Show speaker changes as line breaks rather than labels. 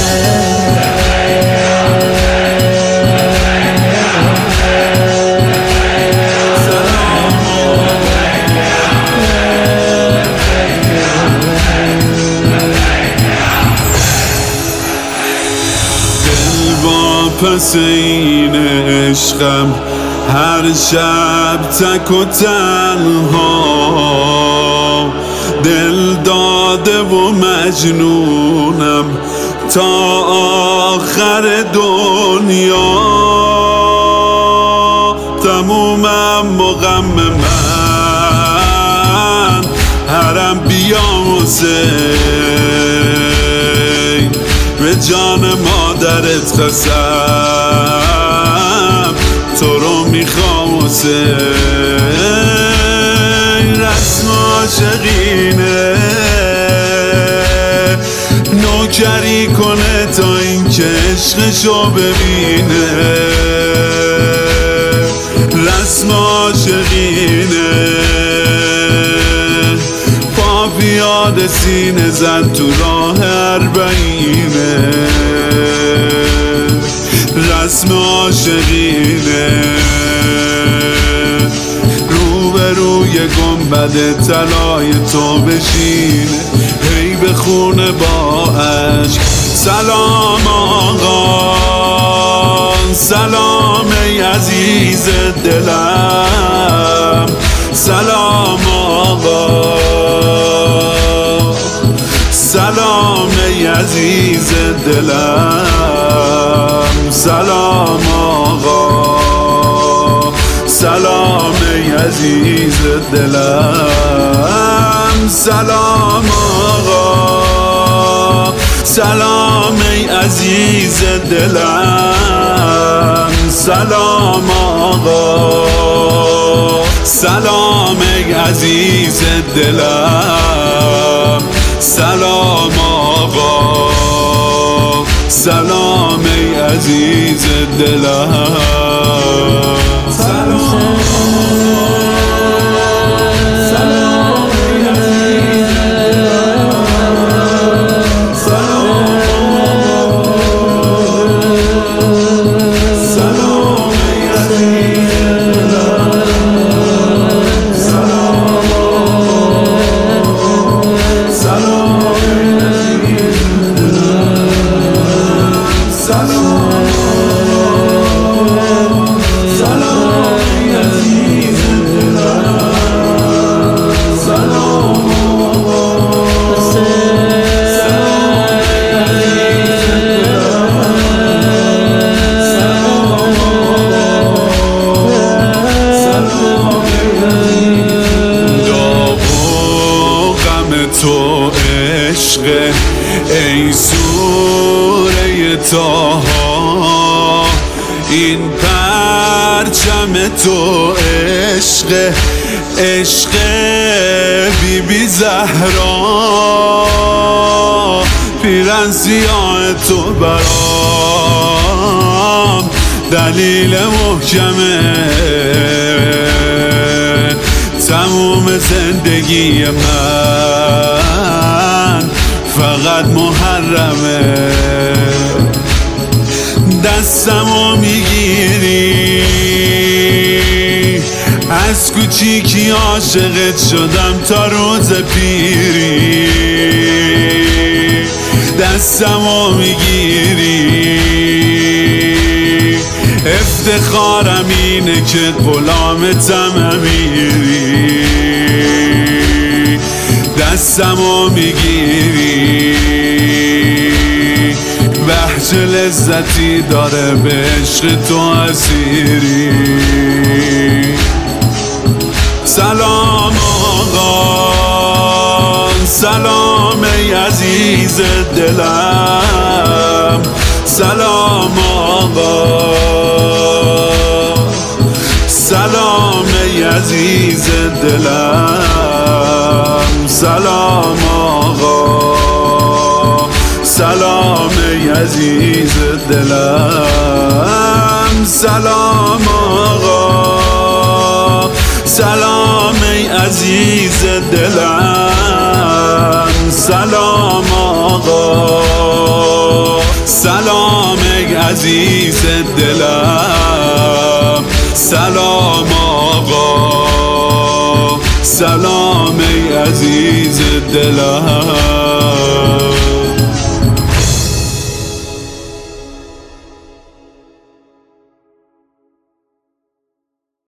پس این عشقم هر شب تک و تنها، دل داده و مجنونم تا آخر دنیا. تمومم مغم من هرم بیا حسین، به جان مادرت قسم تو رو میخوام حسین. رسم عاشقینه نوکری کنه تا این که عشقشو ببینه. رسم عاشقینه پا پیاده سینه زد تو راه اربعینه. رسم عاشقینه روبروی گنبد طلای تو بشینه، هی به خونه با عشق سلام آقا، سلام ای عزیز دلم، سلام آقا، سلام ای عزیز دلم، سلام آقا، سلام ای عزیز دلم، سلام آقا، سلام ای عزیز دلم، سلام آقا، سلام ای عزیز دلم، سلام آقا، سلام ای عزیز دلم، سلام تو عشق ای سوره طاها، این پرچم تو عشق، عشق بی بی زهرا، پیرن سیاه تو برام دلیل محکمه، تموم زندگی من فقط محرمه. دستمو میگیری از کوچیکی عاشقت شدم تا روز پیری. دستمو میگیری افتخارم اینه که غلامتم امیری. دستمو میگیری بهج لذتی داره به عشق تو اسیری. سلام آقا، سلام ای عزیز دلم، سلام آقا، سلام ای عزیز دلم، سلام آقا، سلام ای عزیز دلم، سلام آقا، سلام ای عزیز دلم، سلام آقا، سلام ای عزیز دلم، سلام آقا، سلام ای عزیز دلم.